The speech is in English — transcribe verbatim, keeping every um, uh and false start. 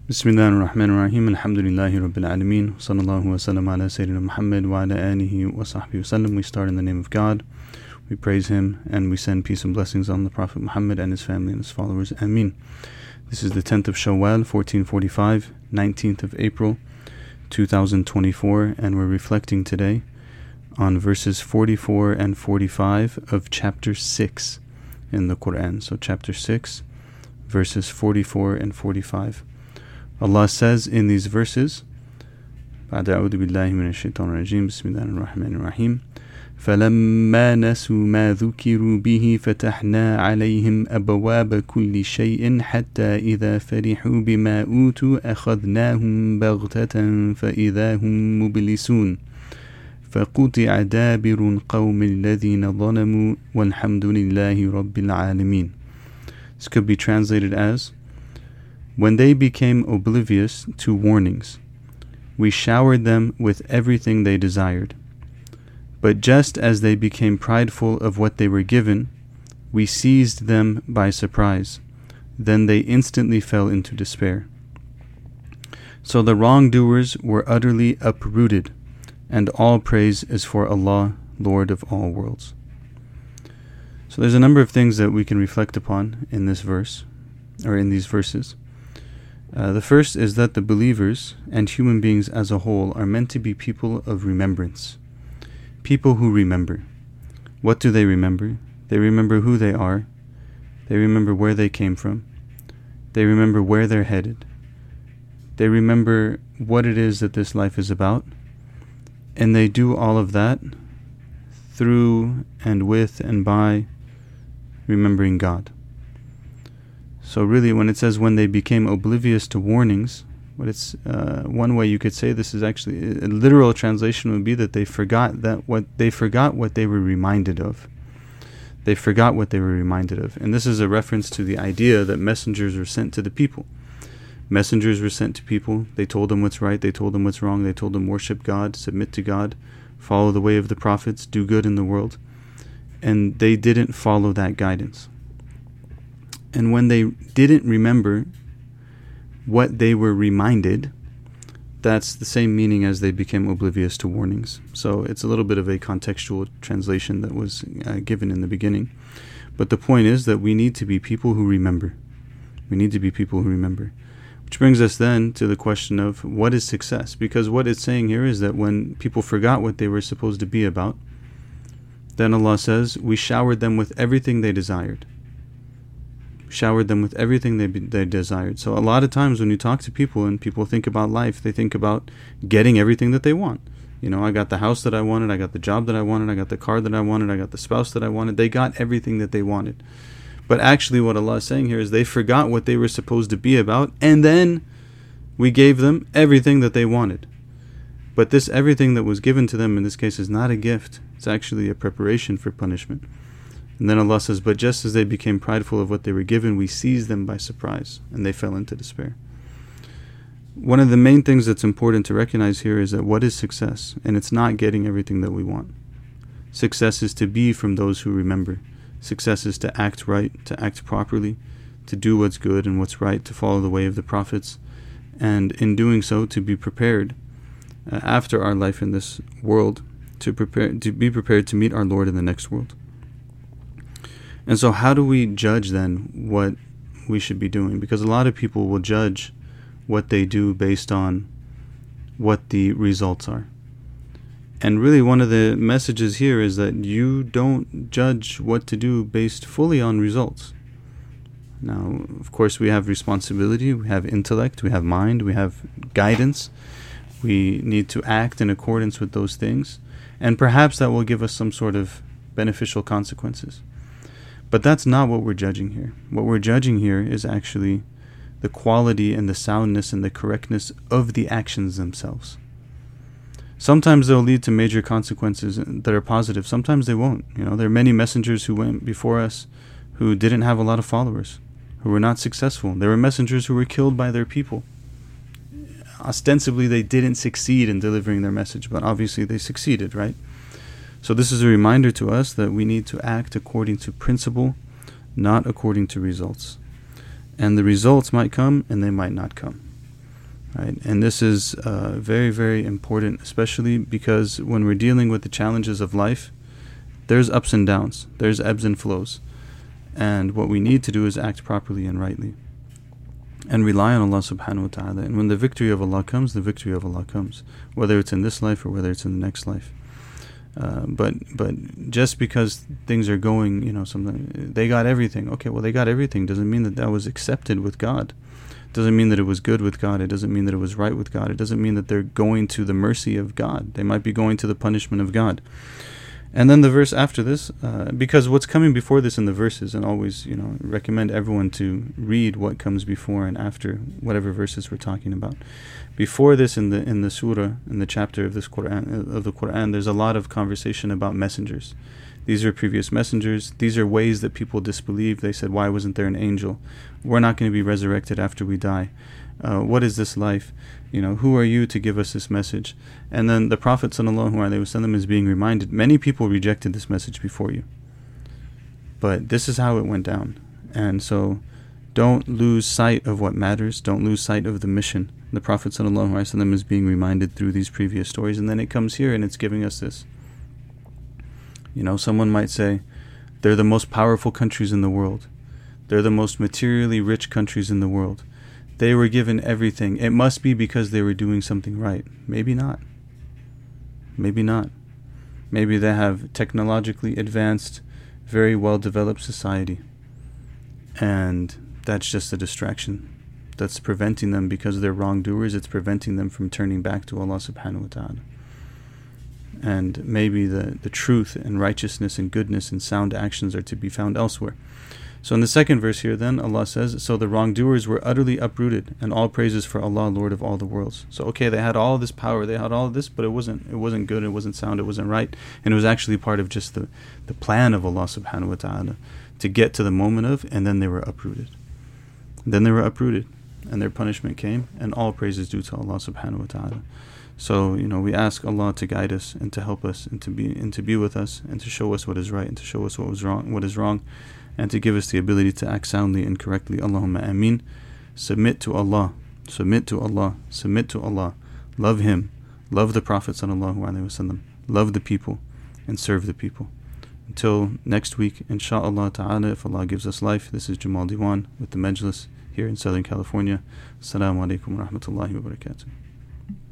Bismillah ar-Rahman ar-Rahim. Alhamdulillahi Rabbil Alameen. Sallallahu wa sallam ala Sayyidina Muhammad wa ala alihi wa sahbihi wa sallam. We start in the name of God. We praise Him and we send peace and blessings on the Prophet Muhammad and his family and his followers. Ameen. This is the tenth of Shawwal, fourteen forty-five, nineteenth of April, two thousand twenty-four, and we're reflecting today on verses forty-four and forty-five of chapter six in the Quran. So chapter six, verses forty-four and forty-five. Allah says in these verses, بعد أعوذ بالله من الشيطان الرجيم بسم الله الرحمن الرحيم فلما نسوا ما ذكروا به فتحنا عليهم أبواب كل شيء حتى إذا فرحوا بما أوتوا أخذناهم بغتة فإذا هم مبلسون فقطع دابر قوم الذين ظلموا والحمد لله رب العالمين. This could be translated as, when they became oblivious to warnings, we showered them with everything they desired. But just as they became prideful of what they were given, we seized them by surprise. Then they instantly fell into despair. So the wrongdoers were utterly uprooted, and all praise is for Allah, Lord of all worlds. So there's a number of things that we can reflect upon in this verse, or in these verses. Uh, the first is that the believers and human beings as a whole are meant to be people of remembrance. People who remember. What do they remember? They remember who they are. They remember where they came from. They remember where they're headed. They remember what it is that this life is about. And they do all of that through and with and by remembering God. So really, when it says when they became oblivious to warnings, what it's uh, one way you could say this is actually a literal translation would be that they forgot that what they forgot what they were reminded of. They forgot what they were reminded of, and this is a reference to the idea that messengers were sent to the people. Messengers were sent to people. They told them what's right. They told them what's wrong. They told them worship God, submit to God, follow the way of the prophets, do good in the world, and they didn't follow that guidance. And when they didn't remember what they were reminded, that's the same meaning as they became oblivious to warnings. So it's a little bit of a contextual translation that was uh, given in the beginning. But the point is that we need to be people who remember. We need to be people who remember. Which brings us then to the question of what is success? Because what it's saying here is that when people forgot what they were supposed to be about, then Allah says, we showered them with everything they desired. Showered them with everything they they desired. So a lot of times when you talk to people and people think about life, they think about getting everything that they want. You know, I got the house that I wanted, I got the job that I wanted, I got the car that I wanted, I got the spouse that I wanted. They got everything that they wanted. But actually what Allah is saying here is they forgot what they were supposed to be about, and then we gave them everything that they wanted. But this everything that was given to them in this case is not a gift. It's actually a preparation for punishment. And then Allah says, but just as they became prideful of what they were given, we seized them by surprise, and they fell into despair. One of the main things that's important to recognize here is that what is success? And it's not getting everything that we want. Success is to be from those who remember. Success is to act right, to act properly, to do what's good and what's right, to follow the way of the prophets, and in doing so, to be prepared uh, after our life in this world, to prepare, to be prepared to meet our Lord in the next world. And so how do we judge then what we should be doing? Because a lot of people will judge what they do based on what the results are. And really one of the messages here is that you don't judge what to do based fully on results. Now, of course, we have responsibility, we have intellect, we have mind, we have guidance. We need to act in accordance with those things. And perhaps that will give us some sort of beneficial consequences. But that's not what we're judging here. What we're judging here is actually the quality and the soundness and the correctness of the actions themselves. Sometimes they'll lead to major consequences that are positive. Sometimes they won't. You know, there are many messengers who went before us who didn't have a lot of followers, who were not successful. There were messengers who were killed by their people. Ostensibly, they didn't succeed in delivering their message, but obviously they succeeded, right? So this is a reminder to us that we need to act according to principle, not according to results. And the results might come and they might not come. Right? And this is uh, very, very important, especially because when we're dealing with the challenges of life, there's ups and downs, there's ebbs and flows. And what we need to do is act properly and rightly, and rely on Allah subhanahu wa ta'ala. And when the victory of Allah comes, the victory of Allah comes, whether it's in this life or whether it's in the next life. Uh, but but just because things are going, you know, something, they got everything. Okay, well, they got everything doesn't mean that that was accepted with God. Doesn't mean that it was good with God. It doesn't mean that it was right with God. It doesn't mean that they're going to the mercy of God. They might be going to the punishment of God. And then the verse after this, uh, because what's coming before this in the verses, and always, you know, recommend everyone to read what comes before and after whatever verses we're talking about. Before this, in the in the surah, in the chapter of this Quran of the Quran, there's a lot of conversation about messengers. These are previous messengers. These are ways that people disbelieve. They said, "Why wasn't there an angel? We're not going to be resurrected after we die. Uh, what is this life? You know, who are you to give us this message?" And then the Prophet sallallahu alaihi wasallam is being reminded, many people rejected this message before you, but this is how it went down. And so don't lose sight of what matters. Don't lose sight of the mission. The Prophet sallallahu alaihi wasallam is being reminded through these previous stories, and then it comes here and it's giving us this. You know, someone might say, they're the most powerful countries in the world. They're the most materially rich countries in the world. They were given everything. It must be because they were doing something right. Maybe not. Maybe not. Maybe they have technologically advanced, very well-developed society. And that's just a distraction. That's preventing them, because they're wrongdoers, it's preventing them from turning back to Allah subhanahu wa ta'ala. And maybe the, the truth and righteousness and goodness and sound actions are to be found elsewhere. So in the second verse here then, Allah says, so the wrongdoers were utterly uprooted, and all praises for Allah, Lord of all the worlds. So okay, they had all this power, they had all this, but it wasn't it wasn't good, it wasn't sound, it wasn't right, and it was actually part of just the, the plan of Allah subhanahu wa ta'ala to get to the moment of, and then they were uprooted. Then they were uprooted, and their punishment came, and all praise is due to Allah subhanahu wa ta'ala. So, you know, we ask Allah to guide us and to help us and to be and to be with us and to show us what is right and to show us what was wrong, what is wrong, and to give us the ability to act soundly and correctly. Allahumma ameen. Submit to Allah. Submit to Allah. Submit to Allah. Love Him. Love the Prophet sallallahu alaihi wasallam. Love the people and serve the people. Until next week, inshaAllah ta'ala, if Allah gives us life, this is Jamal Diwan with the Majlis here in Southern California. Assalamu alaikum wa rahmatullahi wa barakatuh.